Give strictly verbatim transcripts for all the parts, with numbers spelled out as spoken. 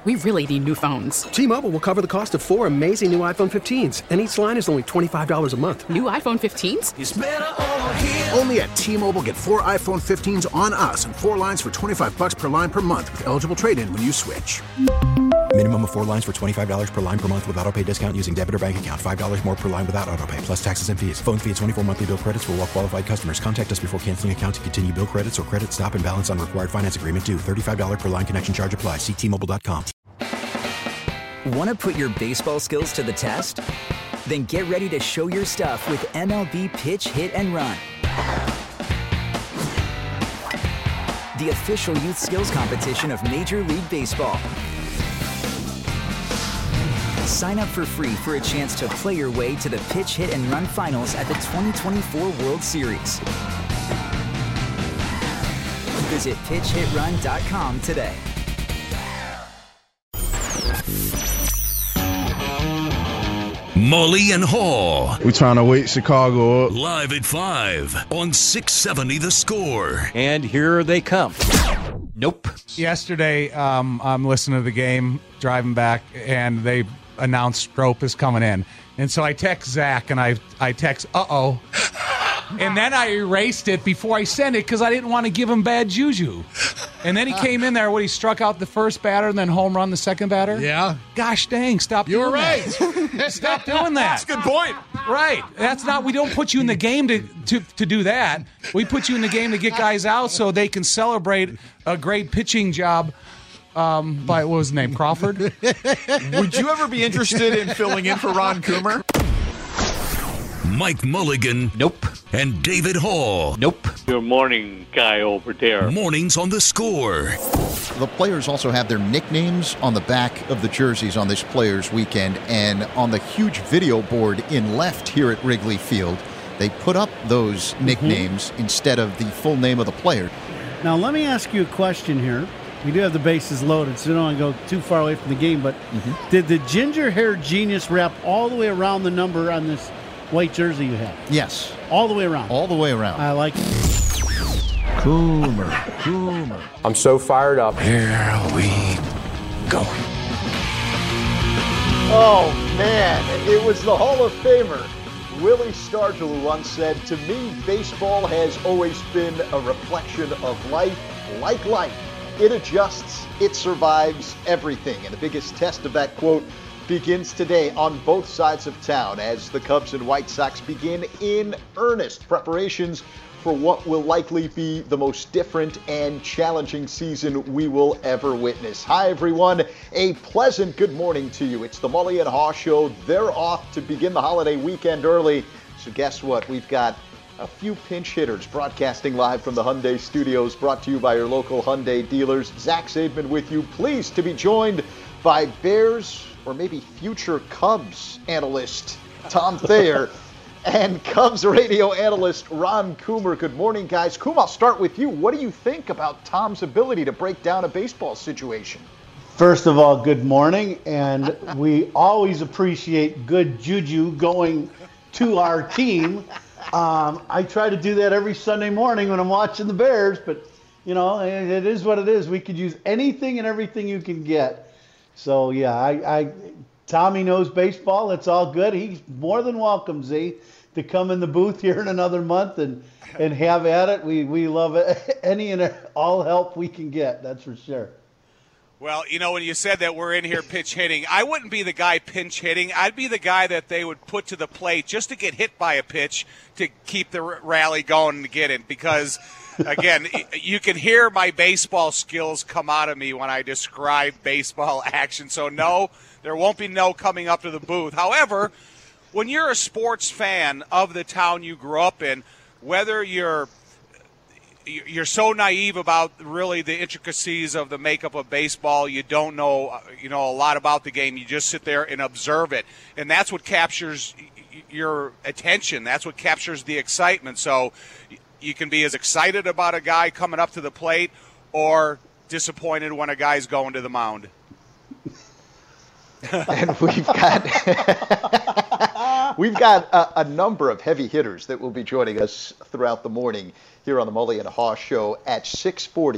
We really need new phones. T-Mobile will cover the cost of four amazing new iPhone fifteens, and each line is only twenty-five dollars a month. New iPhone fifteens? It's better over here. Only at T-Mobile, get four iPhone fifteens on us and four lines for twenty-five dollars per line per month with eligible trade-in when you switch. Minimum of four lines for twenty-five dollars per line per month with autopay discount using debit or bank account. five dollars more per line without autopay, plus taxes and fees. Phone fee at twenty-four monthly bill credits for well-qualified customers. Contact us before canceling account to continue bill credits or credit stop and balance on required finance agreement due. thirty-five dollars per line connection charge applies. See T Mobile dot com. Want to put your baseball skills to the test? Then get ready to show your stuff with M L B Pitch, Hit, and Run. The official youth skills competition of Major League Baseball. Sign up for free for a chance to play your way to the Pitch, Hit, and Run finals at the twenty twenty-four World Series. Visit pitch hit run dot com today. Mully and Haw. We're trying to wake Chicago up. Live at five on six seventy The Score. And here they come. Nope. Yesterday, um, I'm listening to the game, driving back, and they announced Strop is coming in. And so I text Zach, and I I text, uh-oh. And then I erased it before I sent it because I didn't want to give him bad juju. And then he came in there when he struck out the first batter and then home run the second batter. Yeah. Gosh dang, stop You're doing right. that. Stop doing that. That's a good point. Right. That's not, we don't put you in the game to, to, to do that. We put you in the game to get guys out so they can celebrate a great pitching job. Um, by, what was his name, Crawford? Would you ever be interested in filling in for Ron Coomer? Mike Mulligan. Nope. And David Hall. Nope. Your morning guy over there. Mornings on The Score. The players also have their nicknames on the back of the jerseys on this Players Weekend, and on the huge video board in left here at Wrigley Field, they put up those nicknames mm-hmm. instead of the full name of the player. Now, let me ask you a question here. We do have the bases loaded, so we don't want to go too far away from the game, but mm-hmm. did the ginger hair genius wrap all the way around the number on this white jersey you have? Yes. All the way around? All the way around. I like it. Coomer, Coomer. I'm so fired up. Here we go. Oh, man. It was the Hall of Famer, Willie Stargell, who once said, "To me, baseball has always been a reflection of life. Like life, it adjusts, it survives everything." And the biggest test of that quote begins today on both sides of town as the Cubs and White Sox begin in earnest preparations for what will likely be the most different and challenging season we will ever witness. Hi, everyone. A pleasant good morning to you. It's the Mully and Haw Show. They're off to begin the holiday weekend early. So guess what? We've got a few pinch hitters broadcasting live from the Hyundai Studios, brought to you by your local Hyundai dealers. Zach Zaidman with you. Pleased to be joined by Bears, or maybe future Cubs analyst Tom Thayer, and Cubs radio analyst Ron Coomer. Good morning, guys. Coom, I'll start with you. What do you think about Tom's ability to break down a baseball situation? First of all, good morning, and we always appreciate good juju going to our team. Um, I try to do that every Sunday morning when I'm watching the Bears, but, you know, it is what it is. We could use anything and everything you can get. So, yeah, I, I Tommy knows baseball. It's all good. He's more than welcome, Z, to come in the booth here in another month and, and have at it. We, we love it. Any and all help we can get, that's for sure. Well, you know, when you said that we're in here pitch hitting, I wouldn't be the guy pinch hitting. I'd be the guy that they would put to the plate just to get hit by a pitch to keep the rally going and get it. Because, again, you can hear my baseball skills come out of me when I describe baseball action. So, no, there won't be no coming up to the booth. However, when you're a sports fan of the town you grew up in, whether you're You're so naive about really the intricacies of the makeup of baseball. You don't know, you know, a lot about the game. You just sit there and observe it, and that's what captures your attention. That's what captures the excitement. So you can be as excited about a guy coming up to the plate or disappointed when a guy's going to the mound. And we've got we've got a, a number of heavy hitters that will be joining us throughout the morning here on the Mully and Haw Show at six forty.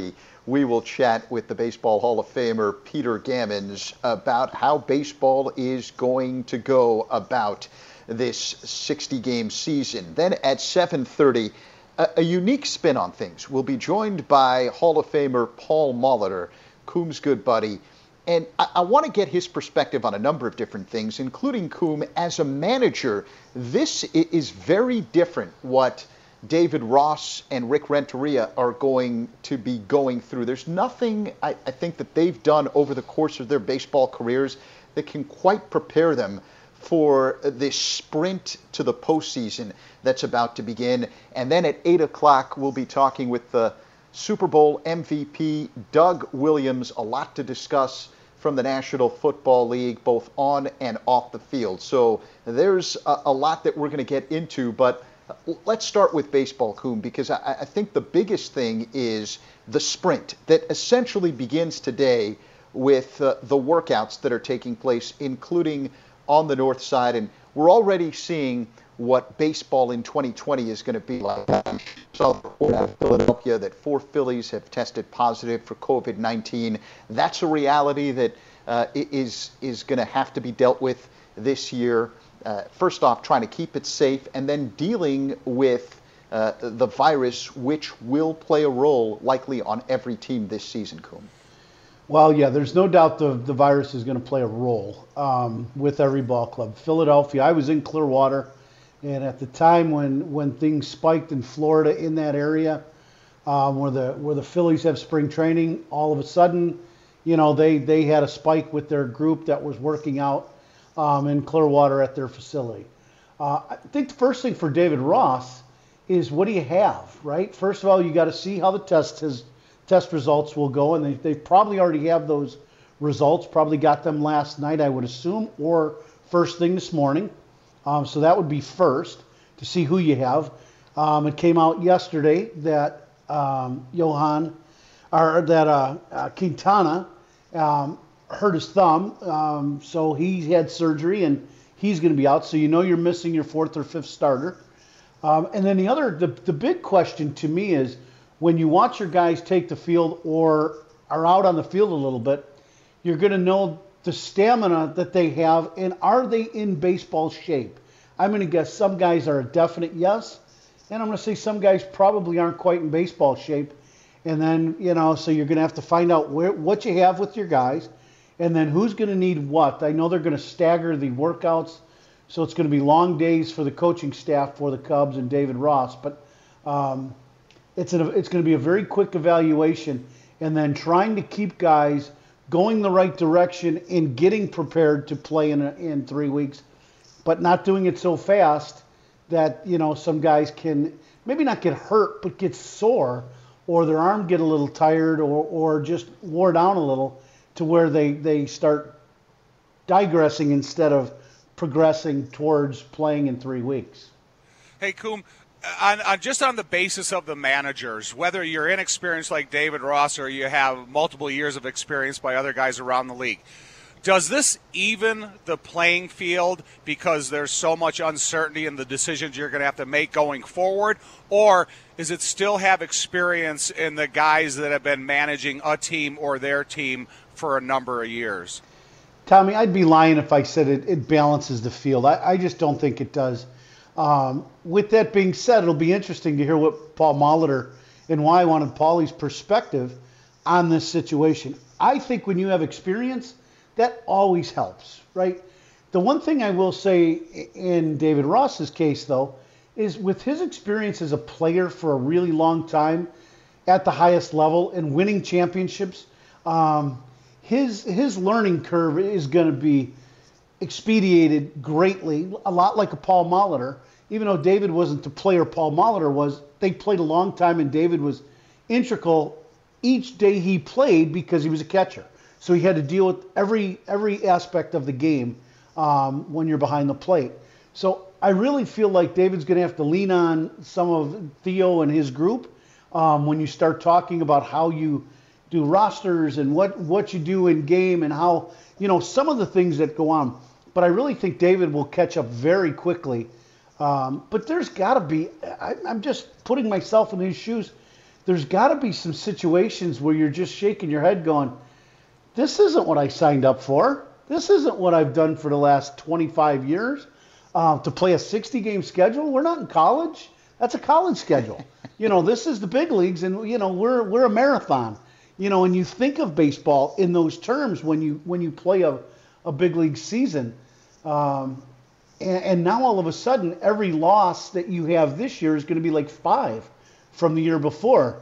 we will chat with the Baseball Hall of Famer Peter Gammons about how baseball is going to go about this sixty-game season. Then at seven thirty, a, a unique spin on things. We'll be joined by Hall of Famer Paul Molitor, Coom's good buddy. And I, I want to get his perspective on a number of different things, including Coom as a manager. This is very different what David Ross and Rick Renteria are going to be going through. There's nothing I, I think that they've done over the course of their baseball careers that can quite prepare them for this sprint to the postseason that's about to begin. And then at eight o'clock, we'll be talking with the Super Bowl M V P, Doug Williams. A lot to discuss from the National Football League, both on and off the field. So there's a, a lot that we're going to get into, but let's start with baseball, Coom, because I, I think the biggest thing is the sprint that essentially begins today with uh, the workouts that are taking place, including on the north side. And we're already seeing what baseball in twenty twenty is going to be like. I saw the report out of Philadelphia that four Phillies have tested positive for COVID nineteen. That's a reality that uh, is, is going to have to be dealt with this year. Uh, first off, trying to keep it safe, and then dealing with uh, the virus, which will play a role likely on every team this season, Coom. Well, yeah, there's no doubt the, the virus is going to play a role um, with every ball club. Philadelphia, I was in Clearwater, and at the time when, when things spiked in Florida in that area, um, where the where the Phillies have spring training, all of a sudden, you know, they, they had a spike with their group that was working out Um, in Clearwater at their facility. Uh, I think the first thing for David Ross is, what do you have, right? First of all, you got to see how the test his test results will go, and they, they probably already have those results, probably got them last night, I would assume, or first thing this morning. Um, so that would be first, to see who you have. Um, it came out yesterday that um, Johan, or that uh, uh, Quintana, um, hurt his thumb, um, so he had surgery and he's going to be out. So you know you're missing your fourth or fifth starter. Um, and then the other, the, the big question to me is, when you watch your guys take the field or are out on the field a little bit, you're going to know the stamina that they have, and are they in baseball shape? I'm going to guess some guys are a definite yes, and I'm going to say some guys probably aren't quite in baseball shape. And then, you know, so you're going to have to find out where, what you have with your guys. And then who's going to need what? I know they're going to stagger the workouts, so it's going to be long days for the coaching staff for the Cubs and David Ross. But um, it's, a, it's going to be a very quick evaluation, and then trying to keep guys going the right direction and getting prepared to play in, a, in three weeks, but not doing it so fast that, you know, some guys can maybe not get hurt, but get sore, or their arm get a little tired, or, or just wore down a little, to where they, they start digressing instead of progressing towards playing in three weeks. Hey, Coom, on, on just on the basis of the managers, whether you're inexperienced like David Ross or you have multiple years of experience by other guys around the league, does this even the playing field because there's so much uncertainty in the decisions you're going to have to make going forward? Or does it still have experience in the guys that have been managing a team or their team for a number of years? Tommy, I'd be lying if I said it, it balances the field. I, I just don't think it does. Um, with that being said, it'll be interesting to hear what Paul Molitor, and why I wanted Paulie's perspective on this situation. I think when you have experience, that always helps, right? The one thing I will say in David Ross's case, though, is with his experience as a player for a really long time at the highest level and winning championships, um, his his learning curve is going to be expedited greatly, a lot like a Paul Molitor. Even though David wasn't the player Paul Molitor was, they played a long time, and David was integral each day he played because he was a catcher. So he had to deal with every every aspect of the game um, when you're behind the plate. So I really feel like David's going to have to lean on some of Theo and his group um, when you start talking about how you do rosters and what, what you do in game and how, you know, some of the things that go on. But I really think David will catch up very quickly. Um, but there's got to be, I, I'm just putting myself in his shoes. there's got to be some situations where you're just shaking your head going, this isn't what I signed up for. This isn't what I've done for the last twenty-five years. Uh, to play a sixty-game schedule, we're not in college. That's a college schedule. You know, this is the big leagues, and, you know, we're we're a marathon. You know, and you think of baseball in those terms when you when you play a, a big league season. Um, and, and now all of a sudden, every loss that you have this year is going to be like five from the year before.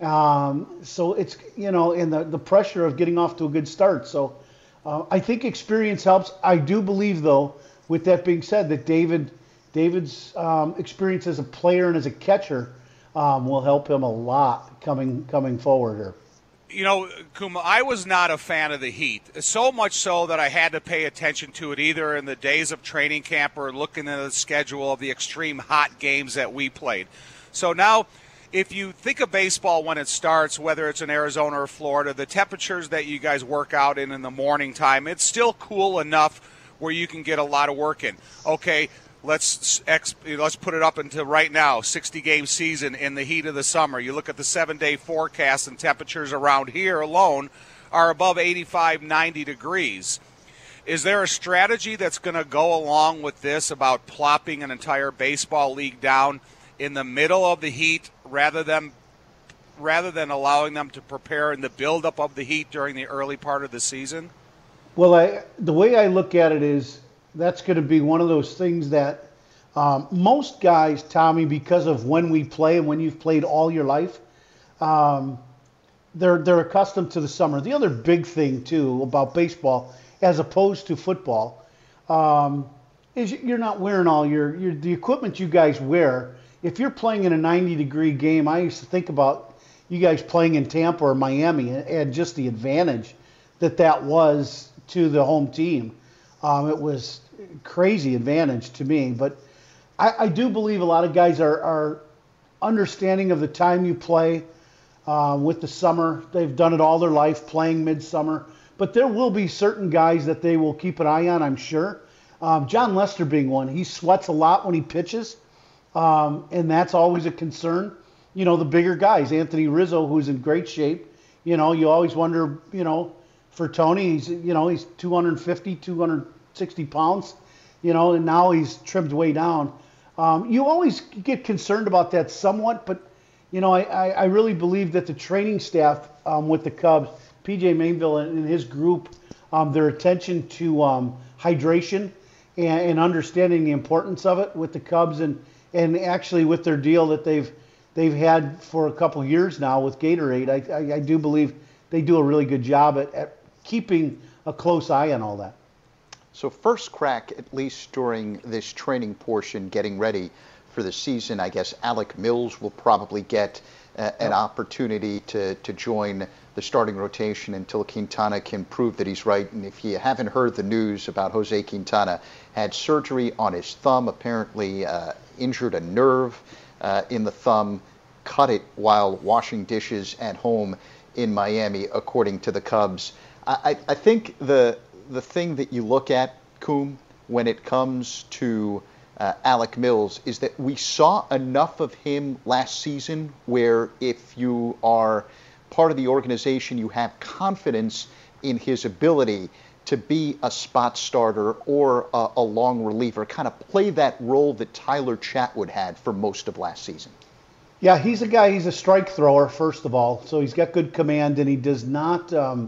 Um, so it's, you know, and the, the pressure of getting off to a good start. So uh, I think experience helps. I do believe, though, with that being said, that David David's um, experience as a player and as a catcher um, will help him a lot coming coming forward here. You know, Kuma, I was not a fan of the heat, so much so that I had to pay attention to it either in the days of training camp or looking at the schedule of the extreme hot games that we played. So now, if you think of baseball when it starts, whether it's in Arizona or Florida, the temperatures that you guys work out in in the morning time, it's still cool enough where you can get a lot of work in. Okay, let's let's put it up into right now, sixty-game season in the heat of the summer. You look at the seven-day forecast, and temperatures around here alone are above eighty-five, ninety degrees. Is there a strategy that's going to go along with this about plopping an entire baseball league down in the middle of the heat rather than rather than allowing them to prepare in the buildup of the heat during the early part of the season? Well, I, the way I look at it is that's going to be one of those things that um, most guys, Tommy, because of when we play and when you've played all your life, um, they're they're accustomed to the summer. The other big thing, too, about baseball, as opposed to football, um, is you're not wearing all your, your the equipment you guys wear. If you're playing in a ninety-degree game, I used to think about you guys playing in Tampa or Miami and just the advantage that that was to the home team. Um, it was crazy advantage to me. But I, I do believe a lot of guys are, are understanding of the time you play uh, with the summer. They've done it all their life, playing midsummer. But there will be certain guys that they will keep an eye on, I'm sure. Um, John Lester being one. He sweats a lot when he pitches, um, and that's always a concern. You know, the bigger guys, Anthony Rizzo, who's in great shape. You know, you always wonder, you know, for Tony, he's, you know, he's two fifty, two sixty pounds, you know, and now he's trimmed way down. Um, you always get concerned about that somewhat, but, you know, I, I, I really believe that the training staff um, with the Cubs, P J Mainville and his group, um, their attention to um, hydration and, and understanding the importance of it with the Cubs, and, and actually with their deal that they've they've had for a couple of years now with Gatorade, I, I, I do believe they do a really good job at, at keeping a close eye on all that. So first crack, at least during this training portion, getting ready for the season, I guess Alec Mills will probably get uh, an opportunity to, to join the starting rotation until Quintana can prove that he's right. And if you haven't heard the news about Jose Quintana, had surgery on his thumb, apparently uh, injured a nerve uh, in the thumb, cut it while washing dishes at home in Miami, according to the Cubs. I, I think the the thing that you look at, Coom, when it comes to uh, Alec Mills is that we saw enough of him last season where if you are part of the organization, you have confidence in his ability to be a spot starter or a, a long reliever, kind of play that role that Tyler Chatwood had for most of last season. Yeah, he's a guy, he's a strike thrower, first of all, so he's got good command, and he does not, um,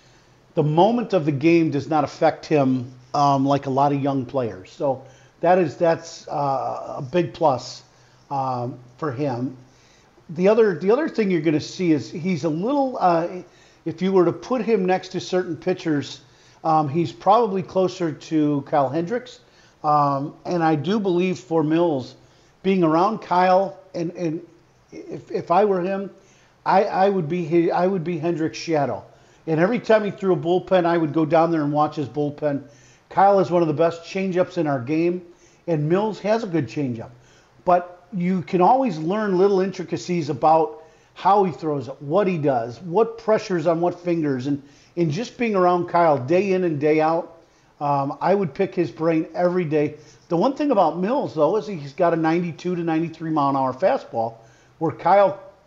the moment of the game does not affect him um, like a lot of young players. So that is, that's uh, a big plus um, for him. The other, the other thing you're going to see is he's a little, uh, if you were to put him next to certain pitchers, um, he's probably closer to Kyle Hendricks. Um, and I do believe for Mills, being around Kyle, and, and if, if I were him, I, I would be his, I would be Hendricks' shadow. And every time he threw a bullpen, I would go down there and watch his bullpen. Kyle is one of the best changeups in our game, and Mills has a good changeup. But you can always learn little intricacies about how he throws it, what he does, what pressures on what fingers, and, and just being around Kyle day in and day out, um, I would pick his brain every day. The one thing about Mills, though, is he's got a ninety-two to ninety-three mile an hour fastball, where Kyle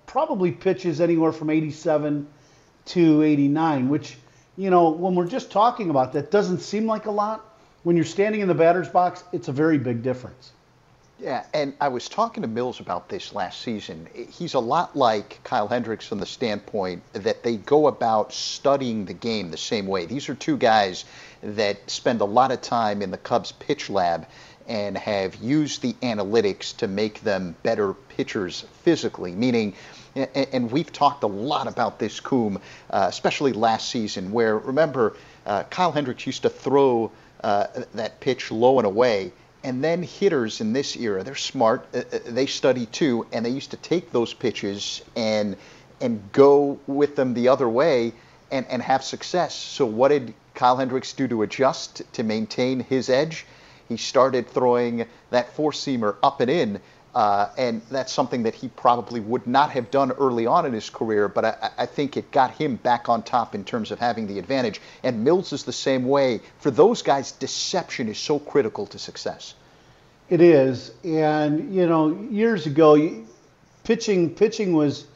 probably pitches anywhere from eighty-seven to eighty-nine, which, you know, when we're just talking about that, doesn't seem like a lot. When you're standing in the batter's box, it's a very big difference. Yeah, and I was talking to Mills about this last season. He's a lot like Kyle Hendricks from the standpoint that they go about studying the game the same way. These are two guys that spend a lot of time in the Cubs pitch lab and have used the analytics to make them better pitchers physically, meaning, and we've talked a lot about this, Coom, uh, especially last season, where, remember, uh, Kyle Hendricks used to throw uh, that pitch low and away. And then hitters in this era, they're smart, uh, they study too, and they used to take those pitches and and go with them the other way and, and have success. So what did Kyle Hendricks do to adjust to maintain his edge? He started throwing that four-seamer up and in, uh, and that's something that he probably would not have done early on in his career, but I, I think it got him back on top in terms of having the advantage. And Mills is the same way. For those guys, deception is so critical to success. It is, and you know, years ago, pitching pitching was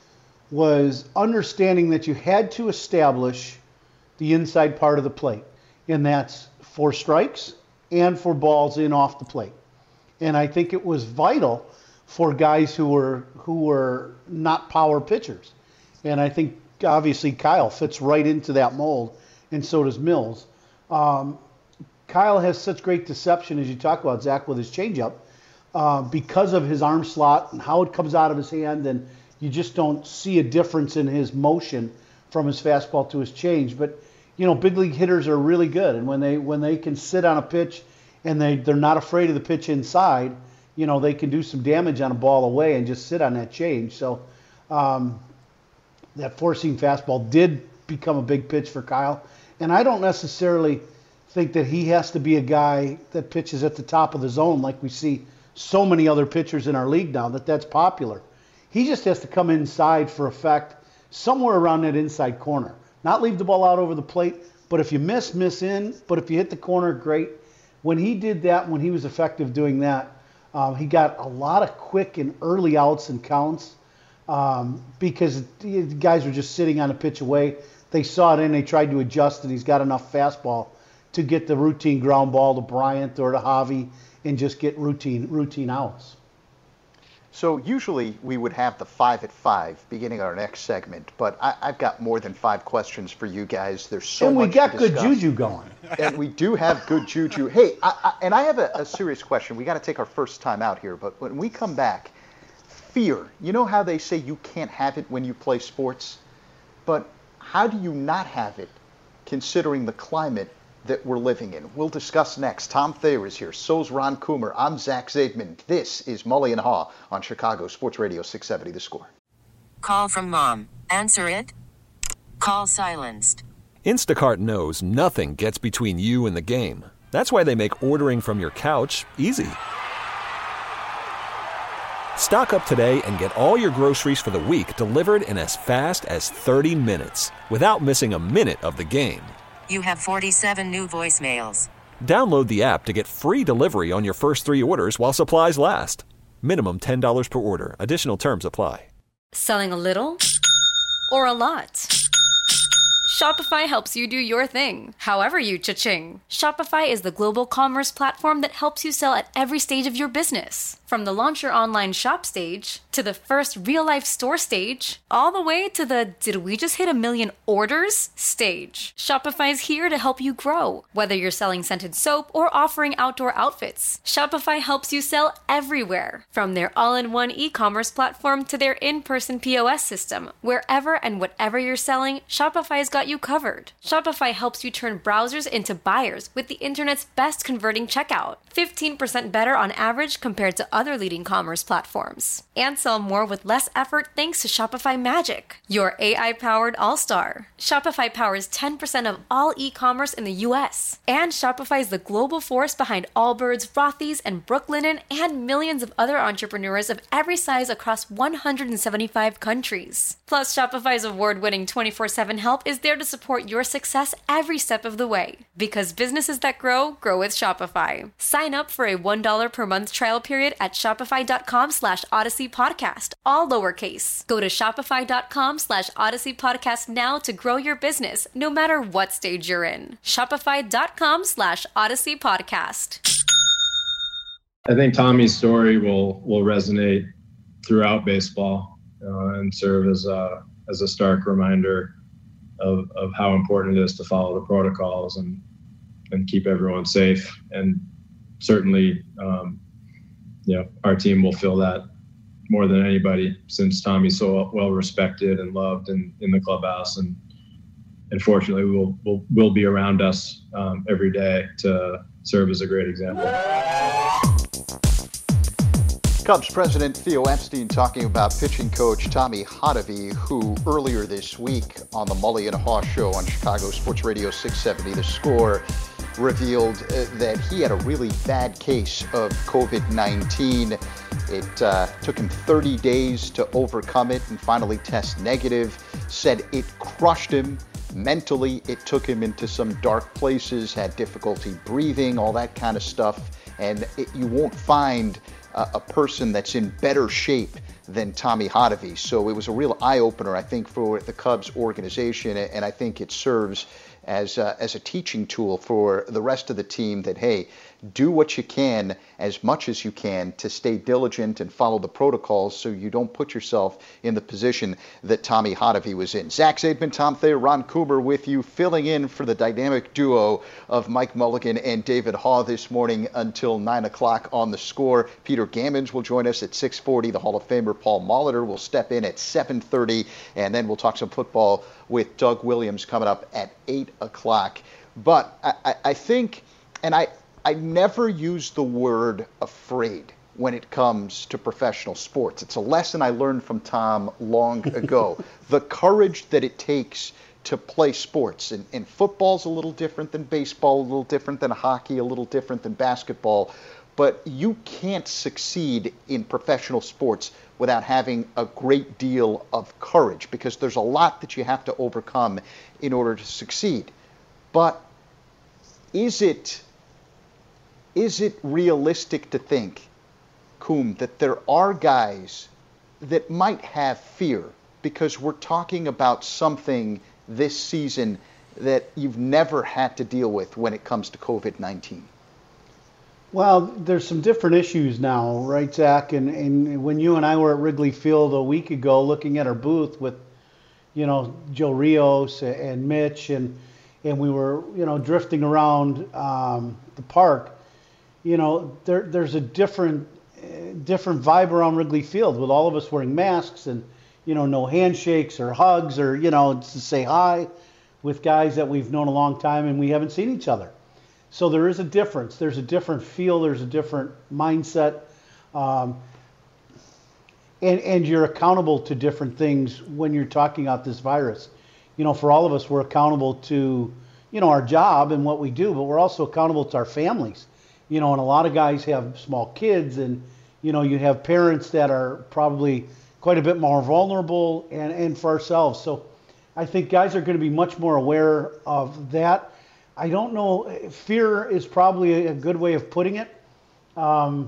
was understanding that you had to establish the inside part of the plate, and that's for strikes and for balls in off the plate. And I think it was vital for guys who were who were not power pitchers. And I think obviously Kyle fits right into that mold, and so does Mills. Um, Kyle has such great deception, as you talk about, Zach, with his changeup, uh, because of his arm slot and how it comes out of his hand, and you just don't see a difference in his motion from his fastball to his change. But you know, big league hitters are really good, and when they when they can sit on a pitch and they they're not afraid of the pitch inside, you know, they can do some damage on a ball away and just sit on that change. So um, that four-seam fastball did become a big pitch for Kyle, and I don't necessarily think that he has to be a guy that pitches at the top of the zone like we see so many other pitchers in our league now, that that's popular. He just has to come inside for effect somewhere around that inside corner. Not leave the ball out over the plate, but if you miss, miss in. But if you hit the corner, great. When he did that, when he was effective doing that, um, he got a lot of quick and early outs and counts um, because the guys were just sitting on a pitch away. They saw it in, they tried to adjust, and he's got enough fastball to get the routine ground ball to Bryant or to Javi and just get routine routine outs. So usually we would have the five at five beginning our next segment, but I, I've got more than five questions for you guys. There's so and much we got to good discuss. juju going. And we do have good juju. Hey, I, I, and I have a, a serious question. We got to take our first time out here, but when we come back, fear. You know how they say you can't have it when you play sports? But how do you not have it considering the climate that we're living in? We'll discuss next. Tom Thayer is here. So's Ron Coomer. I'm Zach Zaidman. This is Mully and Haw on Chicago Sports Radio six seventy The Score. Call from mom. Answer it. Call silenced. Instacart knows nothing gets between you and the game. That's why they make ordering from your couch easy. Stock up today and get all your groceries for the week delivered in as fast as thirty minutes without missing a minute of the game. You have forty-seven new voicemails. Download the app to get free delivery on your first three orders while supplies last. Minimum ten dollars per order. Additional terms apply. Selling a little or a lot? Shopify helps you do your thing, however you cha-ching. Shopify is the global commerce platform that helps you sell at every stage of your business. From the launch your online shop stage, to the first real-life store stage, all the way to the did we just hit a million orders stage. Shopify's here to help you grow. Whether you're selling scented soap or offering outdoor outfits, Shopify helps you sell everywhere. From their all-in-one e-commerce platform to their in-person P O S system, wherever and whatever you're selling, Shopify's got you covered. Shopify helps you turn browsers into buyers with the internet's best converting checkout. fifteen percent better on average compared to other leading commerce platforms. And sell more with less effort thanks to Shopify Magic, your A I-powered all-star. Shopify powers ten percent of all e-commerce in the U S. And Shopify is the global force behind Allbirds, Rothy's, and Brooklinen, and millions of other entrepreneurs of every size across one hundred seventy-five countries. Plus, Shopify's award-winning twenty-four seven help is there there to support your success every step of the way. Because businesses that grow, grow with Shopify. Sign up for a one dollar per month trial period at shopify.com slash Odyssey Podcast, all lowercase. Go to shopify.com slash Odyssey Podcast now to grow your business, no matter what stage you're in. Shopify.com slash Odyssey Podcast. I think Tommy's story will will resonate throughout baseball uh, and serve as a as a stark reminder of, of how important it is to follow the protocols and and keep everyone safe. And certainly, um, you know, our team will feel that more than anybody, since Tommy's so well respected and loved in, in the clubhouse, and and fortunately will will will be around us um, every day to serve as a great example. Cubs president Theo Epstein talking about pitching coach Tommy Hotovy, who earlier this week on the Mully and Haw show on Chicago Sports Radio six seventy The Score revealed uh, that he had a really bad case of covid nineteen. It uh, took him thirty days to overcome it and finally test negative. Said it crushed him mentally. It took him into some dark places, had difficulty breathing, all that kind of stuff. And it, you won't find a person that's in better shape than Tommy Hotovy. So it was a real eye-opener, I think, for the Cubs organization, and I think it serves as a, as a teaching tool for the rest of the team that, hey, do what you can as much as you can to stay diligent and follow the protocols so you don't put yourself in the position that Tommy Hotovy was in. Zach Zaidman, Tom Thayer, Ron Coomer with you, filling in for the dynamic duo of Mike Mulligan and David Haw this morning until nine o'clock on The Score. Peter Gammons will join us at six forty. The Hall of Famer Paul Molitor will step in at seven thirty, and then we'll talk some football with Doug Williams coming up at eight o'clock. But I, I, I think, and I, I never use the word afraid when it comes to professional sports. It's a lesson I learned from Tom long ago. The courage that it takes to play sports. And, and football's a little different than baseball, a little different than hockey, a little different than basketball. But you can't succeed in professional sports without having a great deal of courage, because there's a lot that you have to overcome in order to succeed. But is it is it realistic to think, Coom, that there are guys that might have fear, because we're talking about something this season that you've never had to deal with when it comes to covid nineteen? Well, there's some different issues now, right, Zach? And, and when you and I were at Wrigley Field a week ago looking at our booth with, you know, Joe Rios and Mitch, and and we were, you know, drifting around um, the park, you know, there there's a different different vibe around Wrigley Field with all of us wearing masks and, you know, no handshakes or hugs or, you know, to say hi with guys that we've known a long time and we haven't seen each other. So there is a difference. There's a different feel. There's a different mindset. Um, and, and you're accountable to different things when you're talking about this virus. You know, for all of us, we're accountable to, you know, our job and what we do, but we're also accountable to our families. You know, and a lot of guys have small kids, and, you know, you have parents that are probably quite a bit more vulnerable, and, and for ourselves. So I think guys are going to be much more aware of that. I don't know, fear is probably a good way of putting it. Um,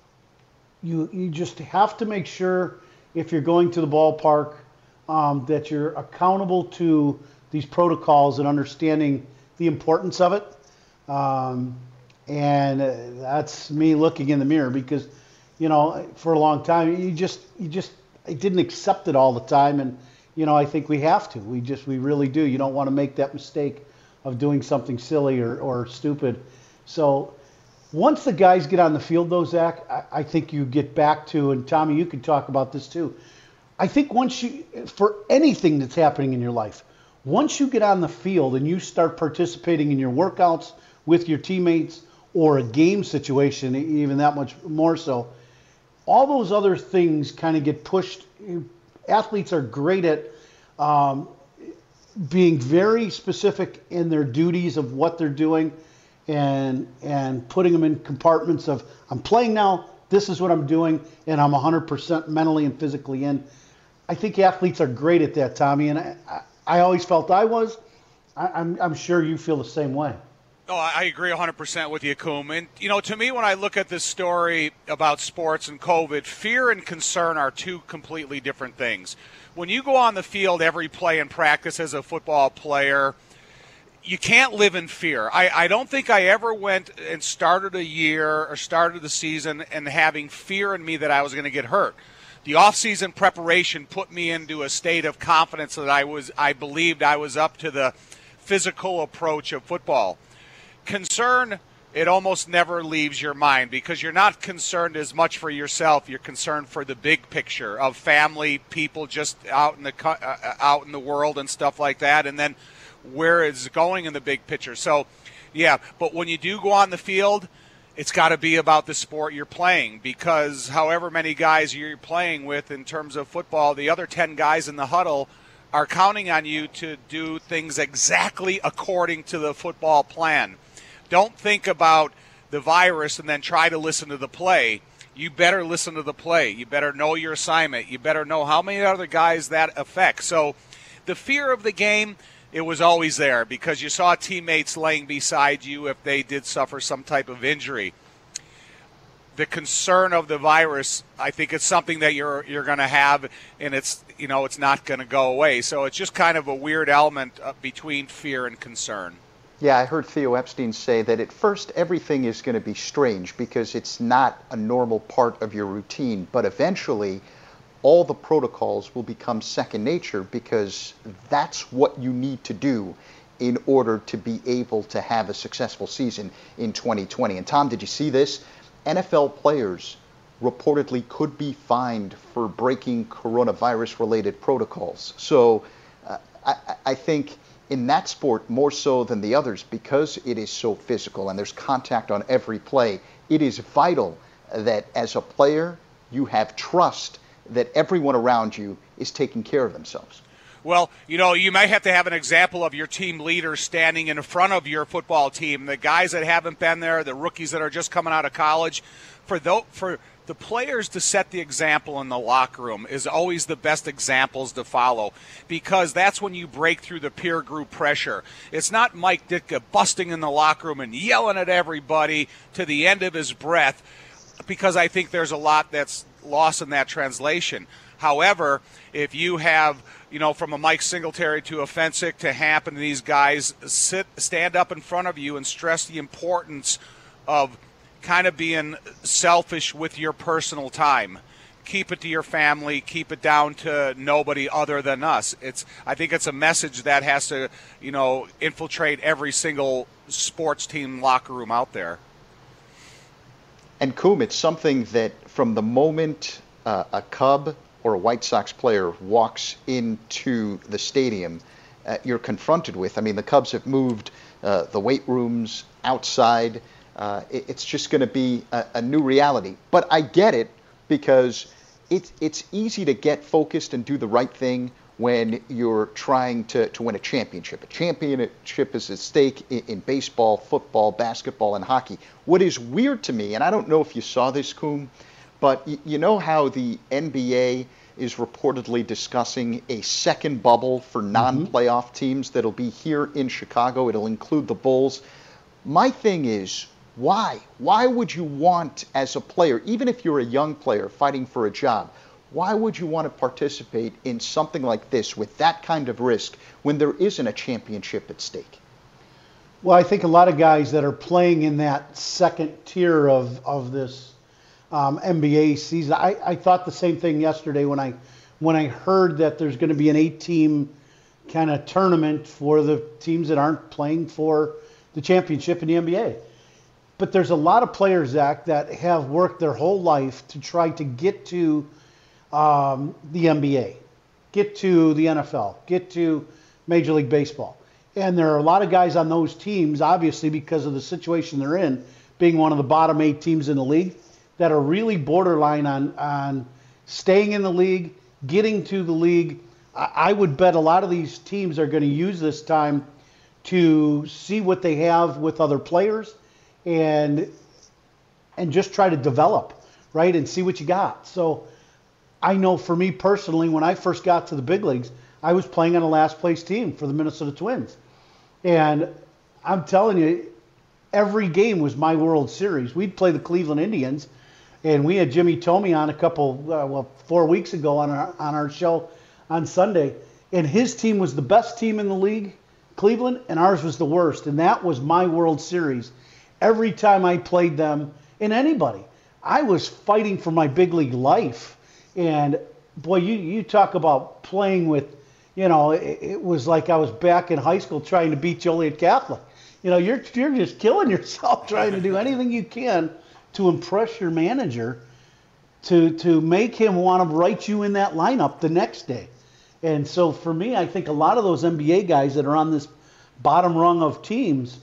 you you just have to make sure, if you're going to the ballpark, um, that you're accountable to these protocols and understanding the importance of it. Um, and uh, that's me looking in the mirror, because, you know, for a long time, you just you just I didn't accept it all the time. And, you know, I think we have to. We just, we really do. You don't want to make that mistake of doing something silly or, or stupid. So once the guys get on the field, though, Zach, I, I think you get back to, and Tommy, you can talk about this too. I think once you, for anything that's happening in your life, once you get on the field and you start participating in your workouts with your teammates or a game situation, even that much more so, all those other things kind of get pushed. Athletes are great at um, being very specific in their duties of what they're doing, and and putting them in compartments of, I'm playing now, this is what I'm doing, and I'm one hundred percent mentally and physically in. I think athletes are great at that, Tommy, and I, I always felt I was, I, I'm, I'm sure you feel the same way. Oh, I agree one hundred percent with you, Coom. And, you know, to me, when I look at this story about sports and COVID, fear and concern are two completely different things. When you go on the field every play and practice as a football player, you can't live in fear. I, I don't think I ever went and started a year or started the season and having fear in me that I was going to get hurt. The off-season preparation put me into a state of confidence that I was, I believed I was up to the physical approach of football. Concern, it almost never leaves your mind because you're not concerned as much for yourself. You're concerned for the big picture of family, people just out in the uh, out in the world and stuff like that, and then where it's going in the big picture. So, yeah, but when you do go on the field, it's got to be about the sport you're playing because however many guys you're playing with in terms of football, the other ten guys in the huddle are counting on you to do things exactly according to the football plan. Don't think about the virus and then try to listen to the play. You better listen to the play. You better know your assignment. You better know how many other guys that affects. So the fear of the game, it was always there because you saw teammates laying beside you if they did suffer some type of injury. The concern of the virus, I think it's something that you're you're going to have, and it's you know it's not going to go away. So it's just kind of a weird element uh, between fear and concern. Yeah, I heard Theo Epstein say that at first everything is going to be strange because it's not a normal part of your routine, but eventually all the protocols will become second nature because that's what you need to do in order to be able to have a successful season in twenty twenty. And Tom, did you see this? N F L players reportedly could be fined for breaking coronavirus-related protocols. So uh, I, I think in that sport, more so than the others, because it is so physical and there's contact on every play, it is vital that as a player, you have trust that everyone around you is taking care of themselves. Well, you know, you might have to have an example of your team leader standing in front of your football team, the guys that haven't been there, the rookies that are just coming out of college. For the, for the players to set the example in the locker room is always the best examples to follow because that's when you break through the peer group pressure. It's not Mike Ditka busting in the locker room and yelling at everybody to the end of his breath because I think there's a lot that's lost in that translation. However, if you have, you know, from a Mike Singletary to a Fensick to Hamp and these guys sit, stand up in front of you and stress the importance of kind of being selfish with your personal time. Keep it to your family. Keep it down to nobody other than us. It's. I think it's a message that has to, you know, infiltrate every single sports team locker room out there. And Coom, it's something that from the moment uh, a Cub or a White Sox player walks into the stadium, uh, you're confronted with. I mean, the Cubs have moved uh, the weight rooms outside. Uh, it, it's just going to be a, a new reality. But I get it because it's it's easy to get focused and do the right thing when you're trying to, to win a championship. A championship is at stake in, in baseball, football, basketball, and hockey. What is weird to me, and I don't know if you saw this, Coom, but y- you know how the N B A is reportedly discussing a second bubble for non-playoff mm-hmm. teams that'll be here in Chicago. It'll include the Bulls. My thing is, why? Why would you want, as a player, even if you're a young player fighting for a job, why would you want to participate in something like this with that kind of risk when there isn't a championship at stake? Well, I think a lot of guys that are playing in that second tier of, of this um, N B A season, I, I thought the same thing yesterday when I when I heard that there's going to be an eight-team kind of tournament for the teams that aren't playing for the championship in the N B A. But there's a lot of players, Zach, that have worked their whole life to try to get to um, the N B A, get to the N F L, get to Major League Baseball. And there are a lot of guys on those teams, obviously because of the situation they're in, being one of the bottom eight teams in the league, that are really borderline on, on staying in the league, getting to the league. I, I would bet a lot of these teams are going to use this time to see what they have with other players and and just try to develop, right, and see what you got. So I know for me personally, when I first got to the big leagues, I was playing on a last place team for the Minnesota Twins. And I'm telling you, every game was my World Series. We'd play the Cleveland Indians, and we had Jimmy Tomey on a couple, uh, well, four weeks ago on our on our show on Sunday, and his team was the best team in the league, Cleveland, and ours was the worst, and that was my World Series. Every time I played them, and anybody, I was fighting for my big league life. And boy, you you talk about playing with, you know, it, it was like I was back in high school trying to beat Joliet Catholic. You know, you're you're just killing yourself trying to do anything you can to impress your manager, to to make him want to write you in that lineup the next day. And so for me, I think a lot of those N B A guys that are on this bottom rung of teams,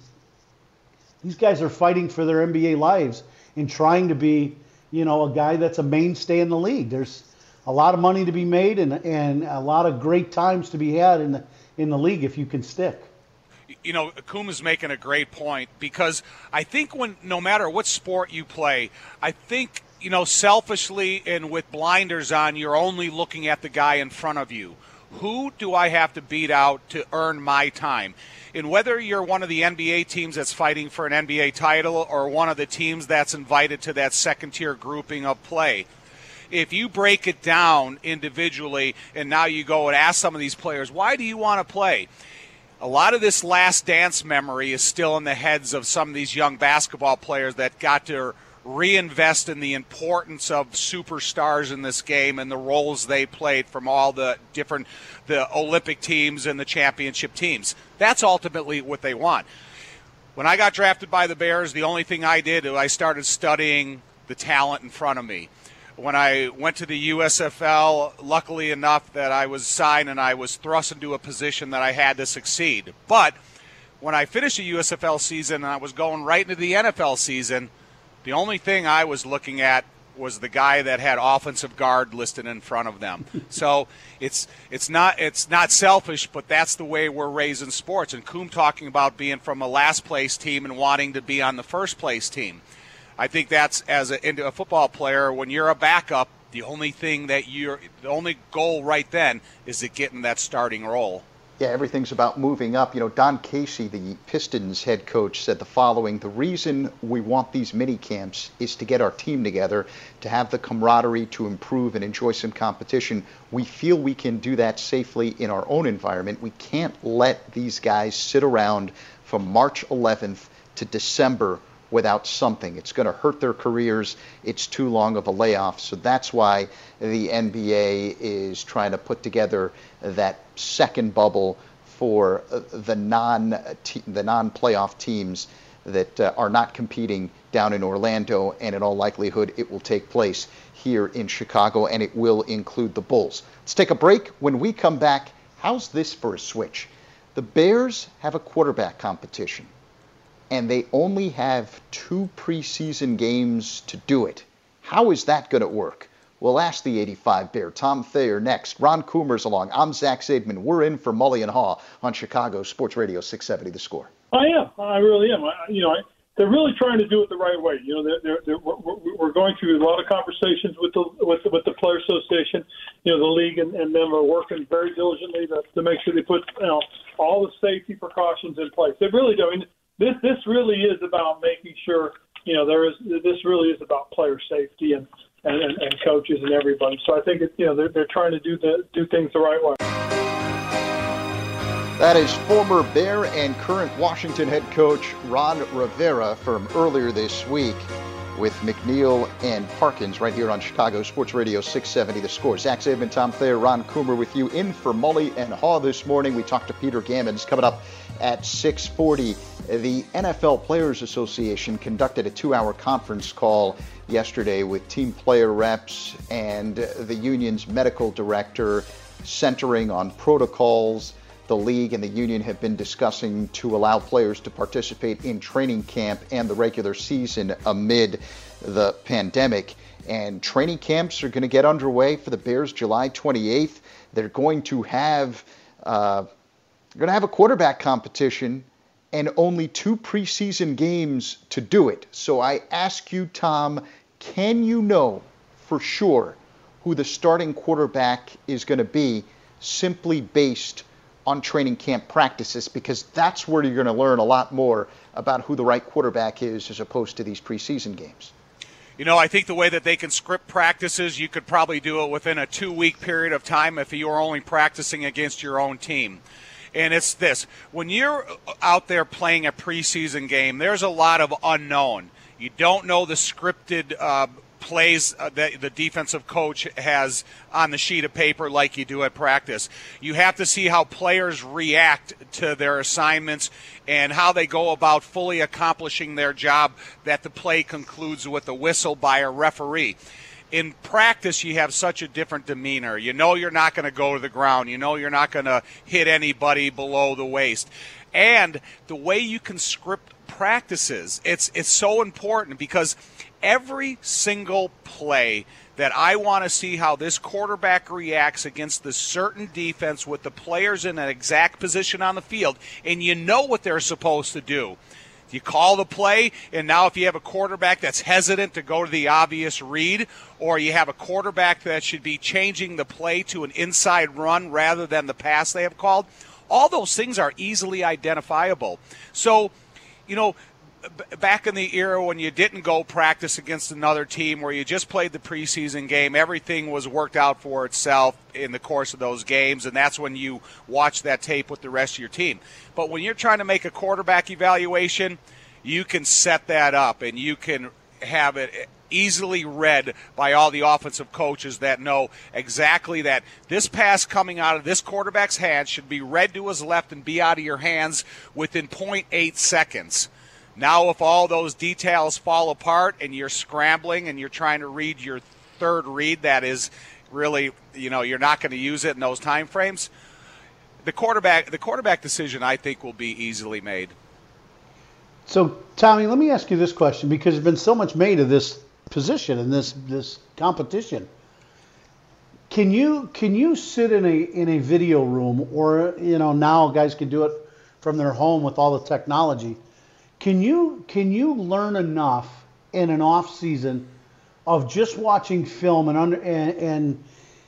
these guys are fighting for their N B A lives and trying to be, you know, a guy that's a mainstay in the league. There's a lot of money to be made and and a lot of great times to be had in the in the league if you can stick. You know, Coom is making a great point, because I think when, no matter what sport you play, I think, you know, selfishly and with blinders on, you're only looking at the guy in front of you. Who do I have to beat out to earn my time? And whether you're one of the N B A teams that's fighting for an N B A title or one of the teams that's invited to that second-tier grouping of play, if you break it down individually and now you go and ask some of these players, why do you want to play? A lot of this last dance memory is still in the heads of some of these young basketball players that got to reinvest in the importance of superstars in this game and the roles they played from all the different the Olympic teams and the championship teams. That's ultimately what they want. When I got drafted by the Bears, the only thing I did is I started studying the talent in front of me. When I went to the U S F L, luckily enough that I was signed and I was thrust into a position that I had to succeed. But when I finished the U S F L season and I was going right into the N F L season, the only thing I was looking at was the guy that had offensive guard listed in front of them. So it's it's not it's not selfish, but that's the way we're raised in sports. And Coom talking about being from a last place team and wanting to be on the first place team. I think that's, as a, into a football player, when you're a backup, the only thing that you're, the only goal right then is to get in that starting role. Yeah, everything's about moving up. You know, Don Casey, the Pistons head coach, said the following: the reason we want these mini camps is to get our team together, to have the camaraderie, to improve and enjoy some competition. We feel we can do that safely in our own environment. We can't let these guys sit around from March eleventh to December without something. It's going to hurt their careers. It's too long of a layoff. So that's why the N B A is trying to put together that second bubble for the non the non-playoff teams that uh, are not competing down in Orlando, and in all likelihood it will take place here in Chicago, and it will include the Bulls. Let's take a break. When we come back, how's this for a switch? The Bears have a quarterback competition, and they only have two preseason games to do it. How is that going to work? We'll ask the eighty-five Bear. Tom Thayer next. Ron Coomer's along. I'm Zach Zaidman. We're in for Mully and Haw on Chicago Sports Radio six seventy The Score. I am. I really am. I, you know, I, they're really trying to do it the right way. You know, they're, they're, they're, we're, we're going through a lot of conversations with the with the, with the Player Association. You know, the league and, and them are working very diligently to, to make sure they put, you know, all the safety precautions in place. They really do. I mean, This this really is about making sure, you know, there is this really is about player safety and, and, and, and coaches and everybody. So I think it, you know they're they're trying to do the do things the right way. That is former Bear and current Washington head coach Ron Rivera from earlier this week with McNeil and Parkins right here on Chicago Sports Radio six seventy The Score. Zach Zaidman, Tom Thayer, Ron Coomer with you in for Mully and Haw this morning. We talked to Peter Gammons coming up at six forty. The N F L Players Association conducted a two-hour conference call yesterday with team player reps and the union's medical director, centering on protocols the league and the union have been discussing to allow players to participate in training camp and the regular season amid the pandemic. And training camps are going to get underway for the Bears July twenty-eighth. They're going to have uh, they're going to have a quarterback competition and only two preseason games to do it. So I ask you, Tom, can you know for sure who the starting quarterback is going to be simply based on training camp practices, because that's where you're going to learn a lot more about who the right quarterback is as opposed to these preseason games? You know, I think the way that they can script practices, you could probably do it within a two-week period of time if you were only practicing against your own team. And it's this. When you're out there playing a preseason game, there's a lot of unknown. You don't know the scripted uh, plays uh, that the defensive coach has on the sheet of paper like you do at practice. You have to see how players react to their assignments and how they go about fully accomplishing their job that the play concludes with a whistle by a referee. In practice, you have such a different demeanor. You know you're not going to go to the ground. You know you're not going to hit anybody below the waist. And the way you can script practices, it's it's so important, because every single play that I want to see how this quarterback reacts against the certain defense with the players in an exact position on the field, and you know what they're supposed to do. You call the play, and now if you have a quarterback that's hesitant to go to the obvious read, or you have a quarterback that should be changing the play to an inside run rather than the pass they have called, all those things are easily identifiable. So, you know, b- back in the era when you didn't go practice against another team, where you just played the preseason game, everything was worked out for itself in the course of those games, and that's when you watch that tape with the rest of your team. But when you're trying to make a quarterback evaluation, you can set that up, and you can have it easily read by all the offensive coaches that know exactly that this pass coming out of this quarterback's hands should be read to his left and be out of your hands within zero point eight seconds. Now, if all those details fall apart and you're scrambling and you're trying to read your third read that is really, you know, you're not going to use it in those time frames, the quarterback the quarterback decision, I think, will be easily made. So, Tommy, let me ask you this question, because there's been so much made of this position and this this competition. Can you can you sit in a in a video room, or, you know, now guys can do it from their home with all the technology? Can you can you learn enough in an off season of just watching film and under and and,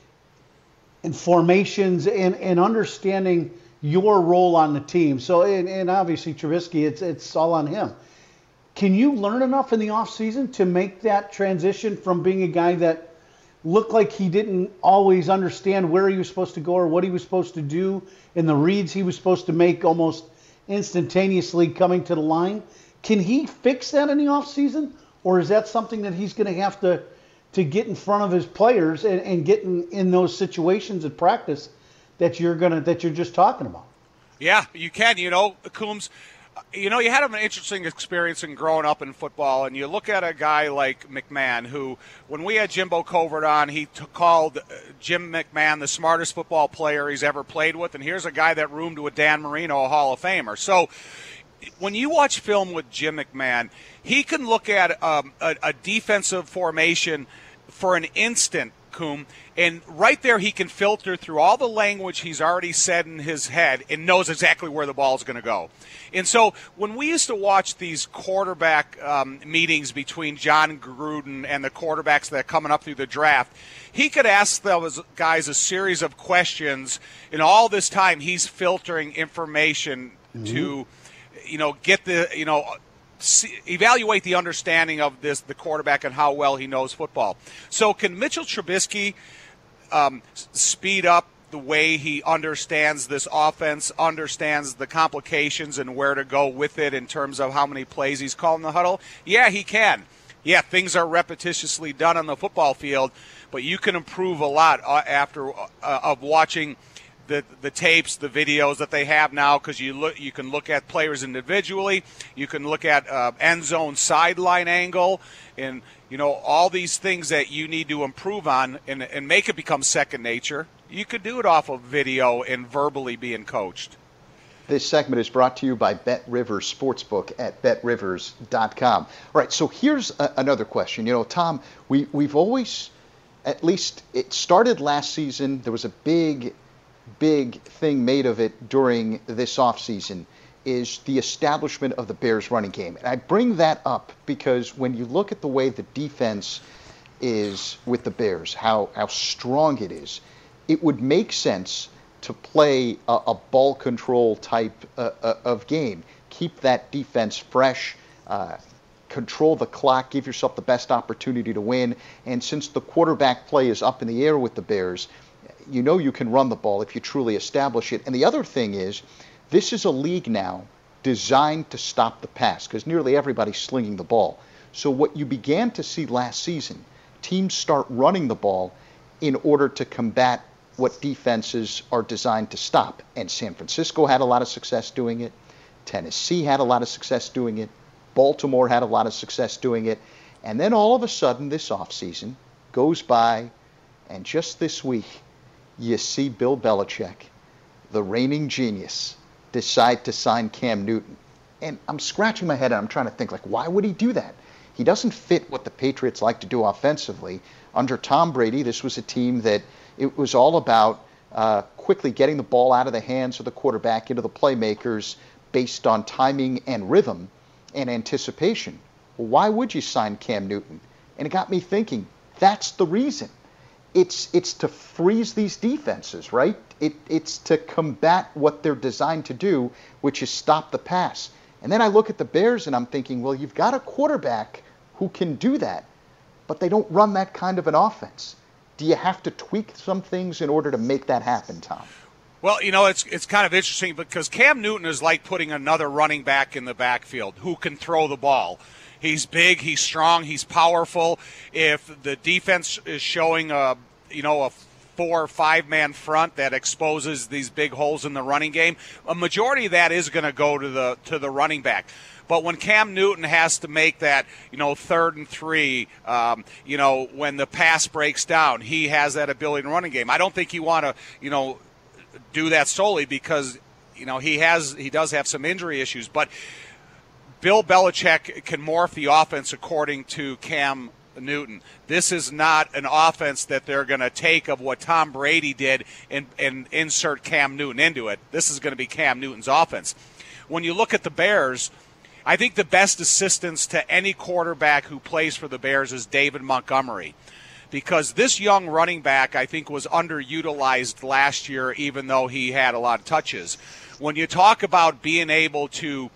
and formations and, and understanding your role on the team? So, and, and obviously Trubisky, it's it's all on him. Can you learn enough in the offseason to make that transition from being a guy that looked like he didn't always understand where he was supposed to go or what he was supposed to do, and the reads he was supposed to make almost instantaneously coming to the line? Can he fix that in the offseason, or is that something that he's going to have to to get in front of his players and, and get in, in those situations at practice that you're gonna that you're just talking about? Yeah, you can. You know, Coombs, you know, you had an interesting experience in growing up in football, and you look at a guy like McMahon, who, when we had Jimbo Covert on, he t- called Jim McMahon the smartest football player he's ever played with, and here's a guy that roomed with Dan Marino, a Hall of Famer. So when you watch film with Jim McMahon, he can look at um, a, a defensive formation for an instant, Coom, and right there he can filter through all the language he's already said in his head and knows exactly where the ball is going to go. And so when we used to watch these quarterback um, meetings between John Gruden and the quarterbacks that are coming up through the draft, he could ask those guys a series of questions, and all this time he's filtering information mm-hmm. to, you know, get the, you know, See, evaluate the understanding of this, the quarterback, and how well he knows football. So can Mitchell Trubisky um, speed up the way he understands this offense, understands the complications and where to go with it in terms of how many plays he's calling the huddle? Yeah, he can. Yeah, things are repetitiously done on the football field, but you can improve a lot after uh, of watching The, the tapes, the videos that they have now, because you look, you can look at players individually, you can look at uh, end zone sideline angle, and you know all these things that you need to improve on and, and make it become second nature. You could do it off of video and verbally being coached. This segment is brought to you by Bet Rivers Sportsbook at bet rivers dot com. All right, so here's a, another question. You know, Tom, we we've always, at least it started last season. There was a big. big thing made of it during this offseason is the establishment of the Bears running game. And I bring that up because when you look at the way the defense is with the Bears, how, how strong it is, it would make sense to play a, a ball control type uh, uh, of game. Keep that defense fresh, uh, control the clock, give yourself the best opportunity to win. And since the quarterback play is up in the air with the Bears, you know you can run the ball if you truly establish it. And the other thing is, this is a league now designed to stop the pass because nearly everybody's slinging the ball. So what you began to see last season, teams start running the ball in order to combat what defenses are designed to stop. And San Francisco had a lot of success doing it. Tennessee had a lot of success doing it. Baltimore had a lot of success doing it. And then all of a sudden this offseason goes by, and just this week, you see Bill Belichick, the reigning genius, decide to sign Cam Newton. And I'm scratching my head and I'm trying to think, like, why would he do that? He doesn't fit what the Patriots like to do offensively. Under Tom Brady, this was a team that it was all about uh, quickly getting the ball out of the hands of the quarterback into the playmakers based on timing and rhythm and anticipation. Well, why would you sign Cam Newton? And it got me thinking, that's the reason. It's it's to freeze these defenses, right? It, it's to combat what they're designed to do, which is stop the pass. And then I look at the Bears and I'm thinking, well, you've got a quarterback who can do that, but they don't run that kind of an offense. Do you have to tweak some things in order to make that happen, Tom? Well, you know, it's it's kind of interesting because Cam Newton is like putting another running back in the backfield who can throw the ball. He's big, he's strong, he's powerful. If the defense is showing a, you know, a four or five man front that exposes these big holes in the running game, a majority of that is going to go to the to the running back. But when Cam Newton has to make that, you know, third and three, um, you know, when the pass breaks down, he has that ability in the running game. I don't think you want to, you know, do that solely because, you know, he has he does have some injury issues. But Bill Belichick can morph the offense according to Cam Newton. This is not an offense that they're going to take of what Tom Brady did and, and insert Cam Newton into it. This is going to be Cam Newton's offense. When you look at the Bears, I think the best assistance to any quarterback who plays for the Bears is David Montgomery, because this young running back, I think, was underutilized last year, even though he had a lot of touches. When you talk about being able to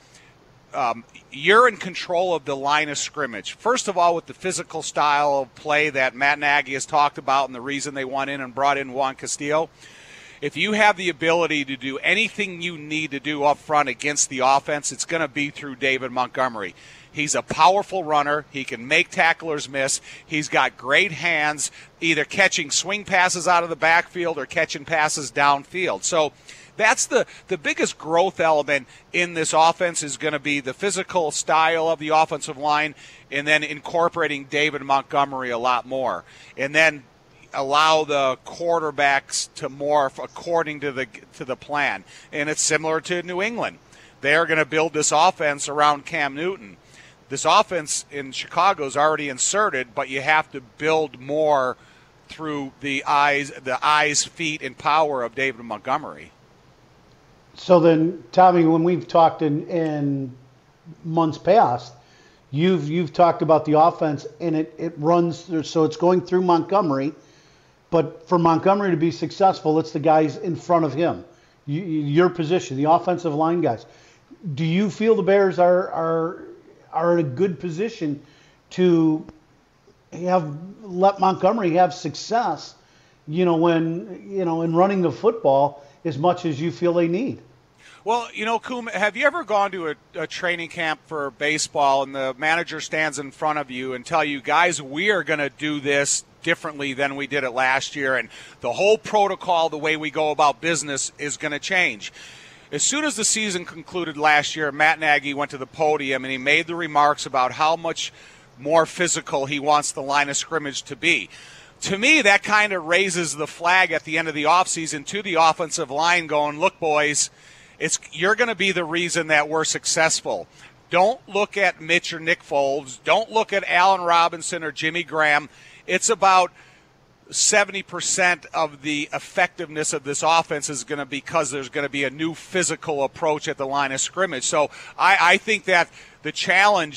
Um, you're in control of the line of scrimmage. First of all, with the physical style of play that Matt Nagy has talked about and the reason they went in and brought in Juan Castillo, if you have the ability to do anything you need to do up front against the offense, it's going to be through David Montgomery. He's a powerful runner. He can make tacklers miss. He's got great hands, either catching swing passes out of the backfield or catching passes downfield. So that's the, the biggest growth element in this offense is going to be the physical style of the offensive line and then incorporating David Montgomery a lot more. And then allow the quarterbacks to morph according to the to the plan. And it's similar to New England. They're going to build this offense around Cam Newton. This offense in Chicago is already inserted, but you have to build more through the eyes, the eyes, feet, and power of David Montgomery. So then, Tommy, when we've talked in, in months past, you've you've talked about the offense, and it, it runs, so it's going through Montgomery, but for Montgomery to be successful, it's the guys in front of him, you, your position, the offensive line guys. Do you feel the Bears are are are in a good position to have let Montgomery have success, you know, when, you know, in running the football as much as you feel they need? Well, you know, Coom, have you ever gone to a, a training camp for baseball and the manager stands in front of you and tell you, guys, we are going to do this differently than we did it last year, and the whole protocol, the way we go about business is going to change? As soon as the season concluded last year, Matt Nagy went to the podium and he made the remarks about how much more physical he wants the line of scrimmage to be. To me, that kind of raises the flag at the end of the offseason to the offensive line going, look, boys, it's you're going to be the reason that we're successful. Don't look at Mitch or Nick Foles. Don't look at Allen Robinson or Jimmy Graham. It's about seventy percent of the effectiveness of this offense is going to be because there's going to be a new physical approach at the line of scrimmage. So I, I think that the challenge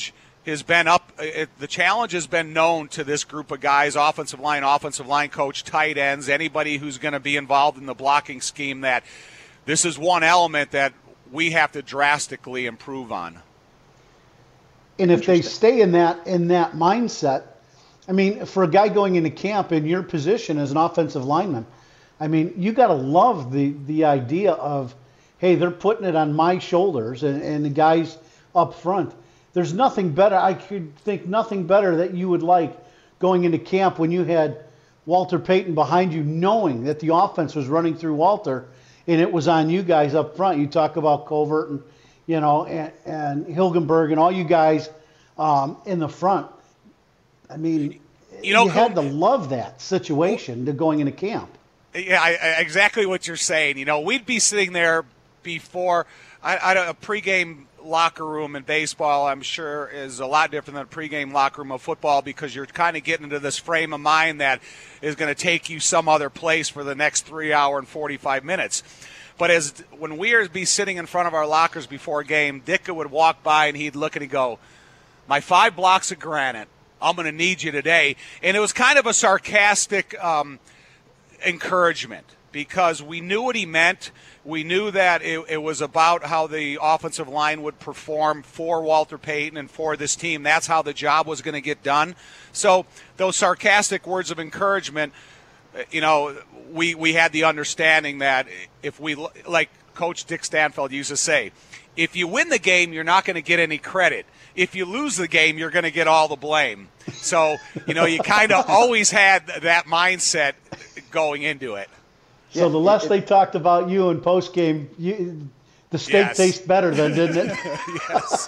has been up. It, the challenge has been known to this group of guys, offensive line, offensive line coach, tight ends, anybody who's going to be involved in the blocking scheme, that this is one element that we have to drastically improve on. And if they stay in that in that mindset, I mean, for a guy going into camp in your position as an offensive lineman, I mean, you got to love the, the idea of, hey, they're putting it on my shoulders and, and the guys up front. There's nothing better. I could think nothing better that you would like going into camp when you had Walter Payton behind you, knowing that the offense was running through Walter and it was on you guys up front. You talk about Covert and, you know, and, and Hilgenberg and all you guys um, in the front. I mean, you, know, you had to love that situation to going into camp. Yeah, I, I, exactly what you're saying. You know, we'd be sitting there before I, I, a pregame locker room in baseball, I'm sure, is a lot different than a pregame locker room of football, because you're kind of getting into this frame of mind that is going to take you some other place for the next three hour and forty-five minutes. But as when we would be sitting in front of our lockers before a game, Ditka would walk by and he'd look and he'd go, "My five blocks of granite, I'm going to need you today." And it was kind of a sarcastic um, encouragement, because we knew what he meant. We knew that it, it was about how the offensive line would perform for Walter Payton and for this team. That's how the job was going to get done. So those sarcastic words of encouragement, you know, we, we had the understanding that if we, like Coach Dick Stanfeld used to say, if you win the game, you're not going to get any credit. If you lose the game, you're going to get all the blame. So, you know, you kind of always had that mindset going into it. So the less they talked about you in postgame, you, the steak Yes. tastes better then, didn't it? Yes.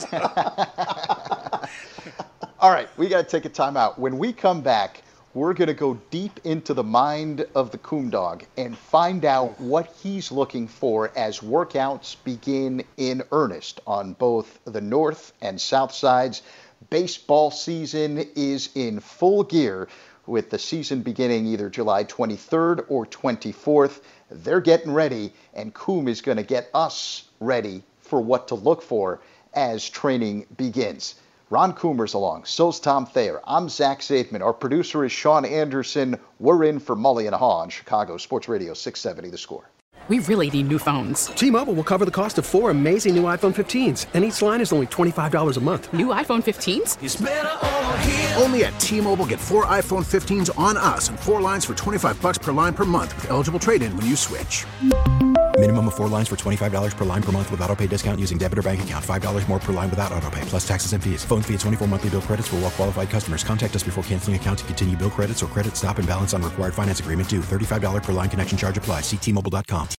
All right, we got to take a timeout. When we come back, we're going to go deep into the mind of the Coom Dog and find out what he's looking for as workouts begin in earnest on both the north and south sides. Baseball season is in full gear, with the season beginning either July twenty-third or twenty-fourth. They're getting ready, and Coom is going to get us ready for what to look for as training begins. Ron Coomer's along. So's Tom Thayer. I'm Zach Zaidman. Our producer is Sean Anderson. We're in for Mully and Haw on Chicago Sports Radio six seventy The Score. We really need new phones. T-Mobile will cover the cost of four amazing new iPhone fifteens, and each line is only twenty-five dollars a month. New iPhone fifteens? It's better over here. Only at T-Mobile, get four iPhone fifteens on us and four lines for twenty-five bucks per line per month with eligible trade-in when you switch. Minimum of four lines for twenty-five dollars per line per month with autopay discount using debit or bank account. five dollars more per line without autopay, plus taxes and fees. Phone fee at twenty-four monthly bill credits for well-qualified customers. Contact us before canceling account to continue bill credits or credit stop and balance on required finance agreement due. thirty-five dollars per line connection charge applies. See T Mobile dot com.